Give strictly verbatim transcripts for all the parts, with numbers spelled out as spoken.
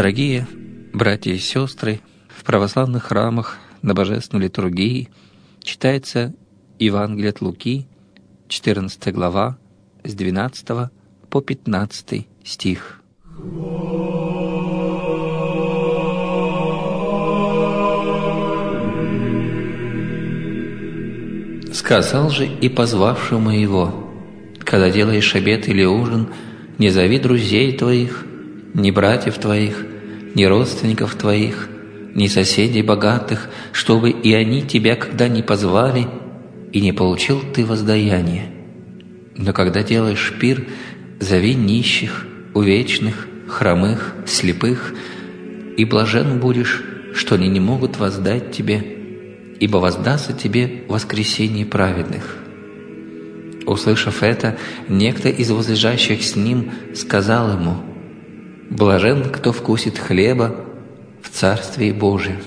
Дорогие братья и сестры, в православных храмах на Божественной литургии читается Евангелие от Луки, четырнадцатая глава, с двенадцатого по пятнадцатый стих. «Сказал же и позвавшему его: когда делаешь обед или ужин, не зови друзей твоих, ни братьев твоих, ни родственников твоих, ни соседей богатых, чтобы и они тебя когда не позвали, и не получил ты воздаяние. Но когда делаешь пир, зови нищих, увечных, хромых, слепых, и блажен будешь, что они не могут воздать тебе, ибо воздастся тебе воскресение праведных». Услышав это, некто из возлежащих с ним сказал ему: «Блажен, кто вкусит хлеба в Царстве Божьем».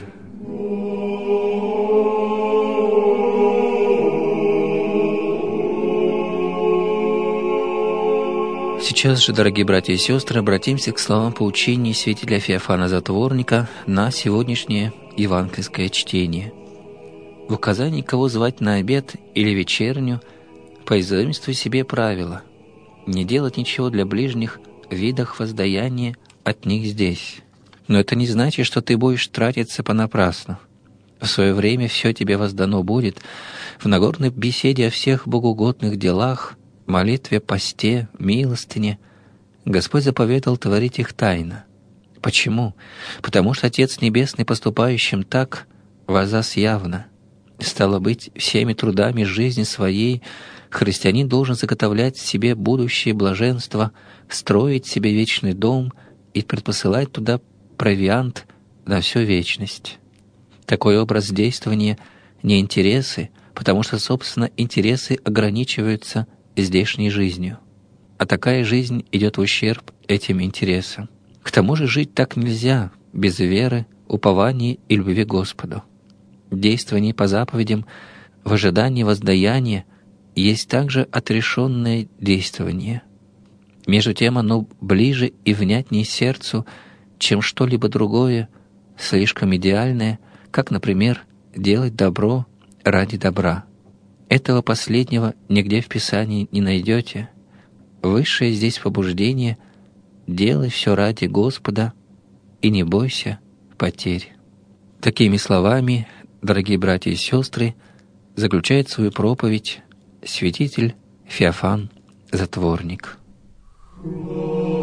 Сейчас же, дорогие братья и сестры, обратимся к словам поучения святителя Феофана Затворника на сегодняшнее евангельское чтение. В указании, кого звать на обед или вечерню, поизаимствуй себе правило: не делать ничего для ближних в видах воздаяния от них здесь. Но это не значит, что ты будешь тратиться понапрасну. В свое время все тебе воздано будет в Нагорной беседе о всех богоугодных делах, молитве, посте, милостыне. Господь заповедал творить их тайно. Почему? Потому что Отец Небесный, поступающим так, воздаст явно. Стало быть, всеми трудами жизни своей христианин должен заготовлять себе будущее блаженство, строить себе вечный дом и предпосылать туда провиант на всю вечность. Такой образ действования не интересы, потому что, собственно, интересы ограничиваются здешней жизнью, а такая жизнь идет в ущерб этим интересам. К тому же жить так нельзя без веры, упования и любви к Господу. Действование по заповедям в ожидании воздаяния есть также отрешенное действование. Между тем оно ближе и внятнее сердцу, чем что-либо другое, слишком идеальное, как, например, делать добро ради добра. Этого последнего нигде в Писании не найдете. Высшее здесь побуждение — делай все ради Господа и не бойся потерь. Такими словами, дорогие братья и сестры, заключает свою проповедь святитель Феофан Затворник.